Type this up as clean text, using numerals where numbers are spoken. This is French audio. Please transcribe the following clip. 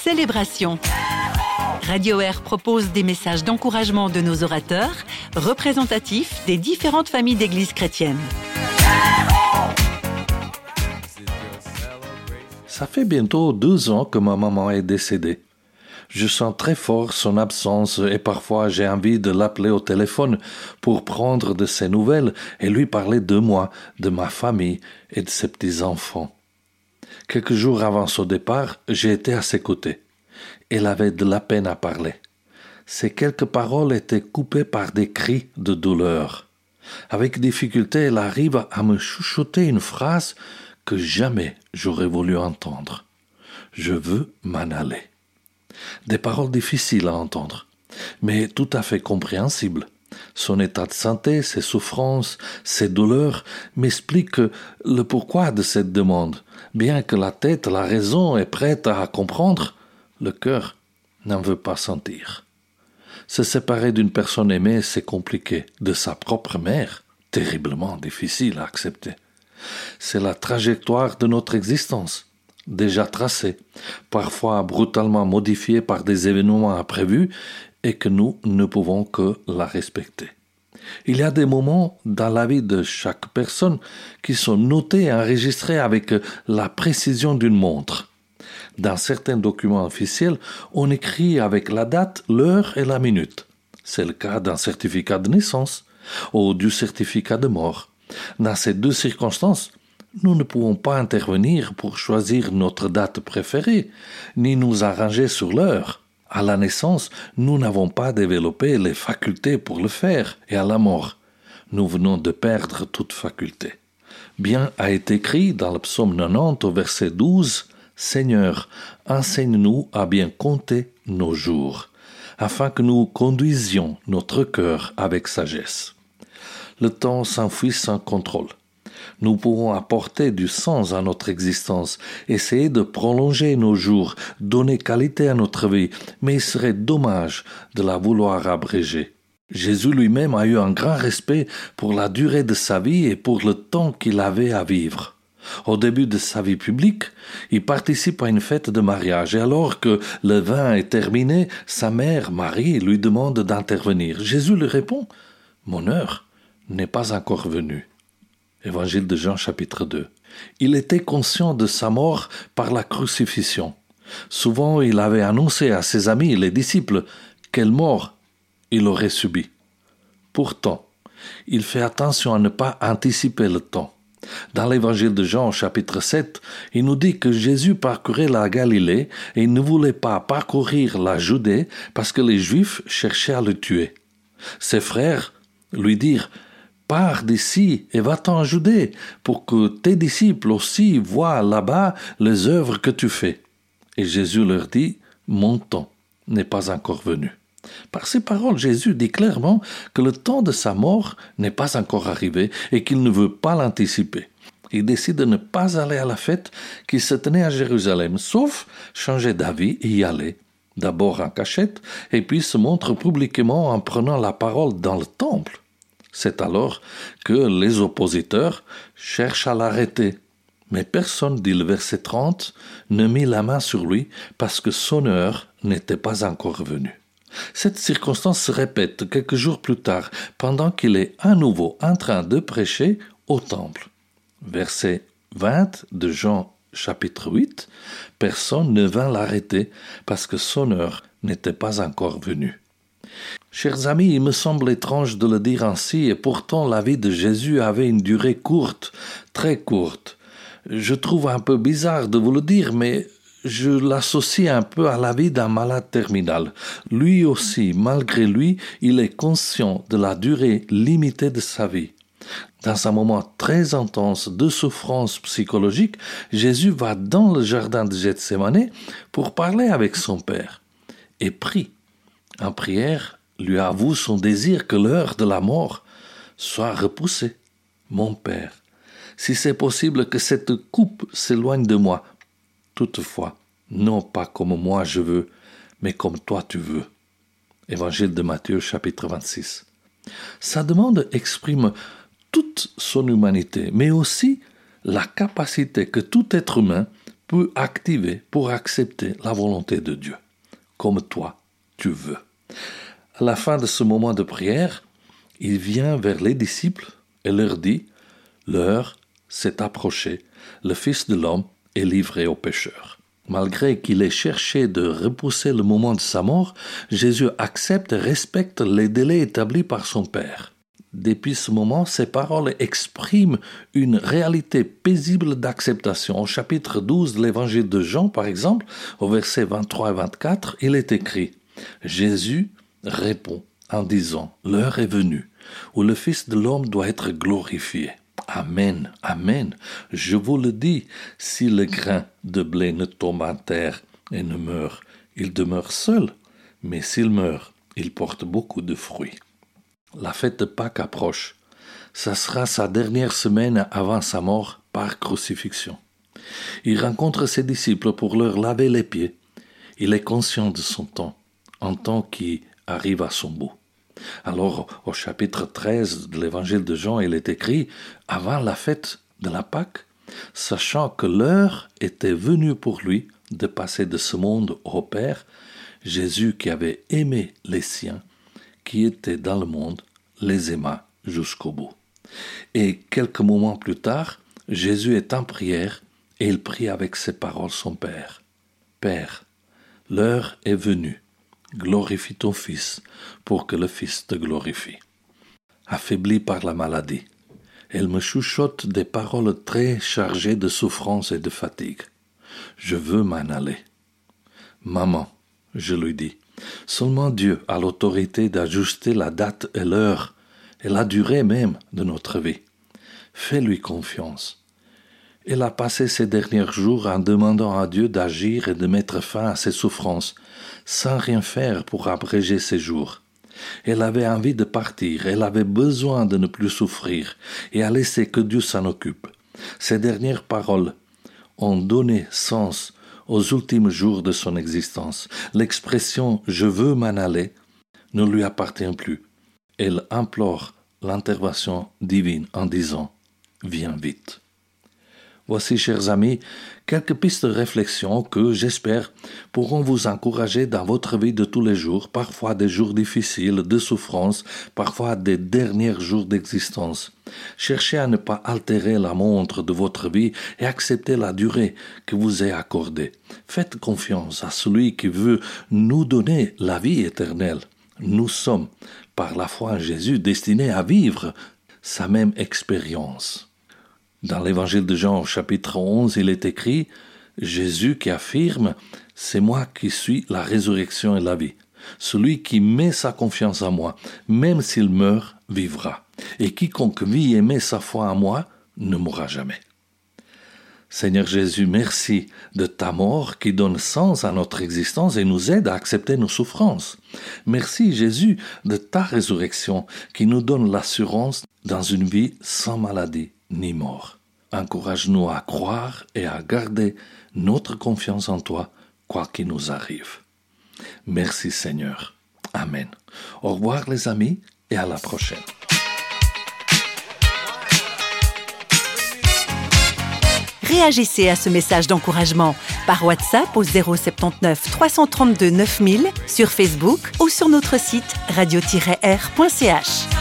Célébration. Radio Air propose des messages d'encouragement de nos orateurs, représentatifs des différentes familles d'églises chrétiennes. Ça fait bientôt 2 ans que ma maman est décédée. Je sens très fort son absence et parfois j'ai envie de l'appeler au téléphone pour prendre de ses nouvelles et lui parler de moi, de ma famille et de ses petits-enfants. Quelques jours avant son départ, j'ai été à ses côtés. Elle avait de la peine à parler. Ses quelques paroles étaient coupées par des cris de douleur. Avec difficulté, elle arrive à me chuchoter une phrase que jamais j'aurais voulu entendre. Je veux m'en aller. Des paroles difficiles à entendre, mais tout à fait compréhensibles. Son état de santé, ses souffrances, ses douleurs m'expliquent le pourquoi de cette demande. Bien que la tête, la raison est prête à comprendre, le cœur n'en veut pas sentir. Se séparer d'une personne aimée, c'est compliqué. De sa propre mère, terriblement difficile à accepter. C'est la trajectoire de notre existence, déjà tracée, parfois brutalement modifiée par des événements imprévus et que nous ne pouvons que la respecter. Il y a des moments dans la vie de chaque personne qui sont notés et enregistrés avec la précision d'une montre. Dans certains documents officiels, on écrit avec la date, l'heure et la minute. C'est le cas d'un certificat de naissance ou du certificat de mort. Dans ces 2 circonstances, nous ne pouvons pas intervenir pour choisir notre date préférée, ni nous arranger sur l'heure. À la naissance, nous n'avons pas développé les facultés pour le faire, et à la mort, nous venons de perdre toute faculté. Bien a été écrit dans le psaume 90 au verset 12, « Seigneur, enseigne-nous à bien compter nos jours, afin que nous conduisions notre cœur avec sagesse. » Le temps s'enfuit sans contrôle. Nous pouvons apporter du sens à notre existence, essayer de prolonger nos jours, donner qualité à notre vie, mais il serait dommage de la vouloir abréger. Jésus lui-même a eu un grand respect pour la durée de sa vie et pour le temps qu'il avait à vivre. Au début de sa vie publique, il participe à une fête de mariage et alors que le vin est terminé, sa mère, Marie, lui demande d'intervenir. Jésus lui répond « Mon heure n'est pas encore venue. » Évangile de Jean chapitre 2. Il était conscient de sa mort par la crucifixion. Souvent, il avait annoncé à ses amis, les disciples, quelle mort il aurait subi. Pourtant, il fait attention à ne pas anticiper le temps. Dans l'évangile de Jean chapitre 7, il nous dit que Jésus parcourait la Galilée et il ne voulait pas parcourir la Judée parce que les Juifs cherchaient à le tuer. Ses frères lui dirent « Pars d'ici et va-t'en en Judée pour que tes disciples aussi voient là-bas les œuvres que tu fais. » Et Jésus leur dit « Mon temps n'est pas encore venu. » Par ces paroles, Jésus dit clairement que le temps de sa mort n'est pas encore arrivé et qu'il ne veut pas l'anticiper. Il décide de ne pas aller à la fête qui se tenait à Jérusalem, sauf changer d'avis et y aller. D'abord en cachette, et puis se montre publiquement en prenant la parole dans le temple. C'est alors que les oppositeurs cherchent à l'arrêter. Mais personne, dit le verset 30, ne mit la main sur lui parce que son heure n'était pas encore venue. Cette circonstance se répète quelques jours plus tard, pendant qu'il est à nouveau en train de prêcher au temple. Verset 20 de Jean chapitre 8, personne ne vint l'arrêter parce que son heure n'était pas encore venue. Chers amis, il me semble étrange de le dire ainsi, et pourtant la vie de Jésus avait une durée courte, très courte. Je trouve un peu bizarre de vous le dire, mais je l'associe un peu à la vie d'un malade terminal. Lui aussi, malgré lui, il est conscient de la durée limitée de sa vie. Dans un moment très intense de souffrance psychologique, Jésus va dans le jardin de Gethsémani pour parler avec son Père et prie. En prière, lui avoue son désir que l'heure de la mort soit repoussée. « Mon Père, si c'est possible que cette coupe s'éloigne de moi, toutefois, non pas comme moi je veux, mais comme toi tu veux. » Évangile de Matthieu, chapitre 26. Sa demande exprime toute son humanité, mais aussi la capacité que tout être humain peut activer pour accepter la volonté de Dieu, comme toi, tu veux. À la fin de ce moment de prière, il vient vers les disciples et leur dit « L'heure s'est approchée, le Fils de l'homme est livré aux pécheurs. » Malgré qu'il ait cherché de repousser le moment de sa mort, Jésus accepte et respecte les délais établis par son Père. Depuis ce moment, ces paroles expriment une réalité paisible d'acceptation. Au chapitre 12 de l'évangile de Jean, par exemple, au verset 23 et 24, il est écrit « Jésus répond en disant « L'heure est venue où le Fils de l'homme doit être glorifié. » Amen, amen. Je vous le dis, si le grain de blé ne tombe en terre et ne meurt, il demeure seul, mais s'il meurt, il porte beaucoup de fruits. La fête de Pâques approche. Ça sera sa dernière semaine avant sa mort par crucifixion. Il rencontre ses disciples pour leur laver les pieds. Il est conscient de son temps, un temps qui arrive à son bout. Alors, au chapitre 13 de l'évangile de Jean, il est écrit « Avant la fête de la Pâque, sachant que l'heure était venue pour lui de passer de ce monde au Père, Jésus qui avait aimé les siens, qui étaient dans le monde, les aima jusqu'au bout. » Et quelques moments plus tard, Jésus est en prière et il prie avec ces paroles son Père. « Père, l'heure est venue. Glorifie ton Fils pour que le Fils te glorifie. » Affaibli par la maladie, elle me chuchote des paroles très chargées de souffrance et de fatigue. Je veux m'en aller. Maman, je lui dis, seulement Dieu a l'autorité d'ajuster la date et l'heure et la durée même de notre vie. Fais-lui confiance. Elle a passé ces derniers jours en demandant à Dieu d'agir et de mettre fin à ses souffrances, sans rien faire pour abréger ses jours. Elle avait envie de partir, elle avait besoin de ne plus souffrir et a laissé que Dieu s'en occupe. Ces dernières paroles ont donné sens aux ultimes jours de son existence. L'expression « je veux m'en aller » ne lui appartient plus. Elle implore l'intervention divine en disant « viens vite ». Voici, chers amis, quelques pistes de réflexion que, j'espère, pourront vous encourager dans votre vie de tous les jours, parfois des jours difficiles, de souffrance, parfois des derniers jours d'existence. Cherchez à ne pas altérer la montre de votre vie et acceptez la durée que vous est accordée. Faites confiance à celui qui veut nous donner la vie éternelle. Nous sommes, par la foi en Jésus, destinés à vivre sa même expérience. Dans l'évangile de Jean, au chapitre 11, il est écrit « Jésus qui affirme « C'est moi qui suis la résurrection et la vie. Celui qui met sa confiance en moi, même s'il meurt, vivra. Et quiconque vit et met sa foi en moi, ne mourra jamais. » Seigneur Jésus, merci de ta mort qui donne sens à notre existence et nous aide à accepter nos souffrances. Merci Jésus de ta résurrection qui nous donne l'assurance dans une vie sans maladie ni mort. Encourage-nous à croire et à garder notre confiance en toi, quoi qu'il nous arrive. Merci Seigneur. Amen. Au revoir les amis et à la prochaine. Réagissez à ce message d'encouragement par WhatsApp au 079 332 9000, sur Facebook ou sur notre site radio-r.ch.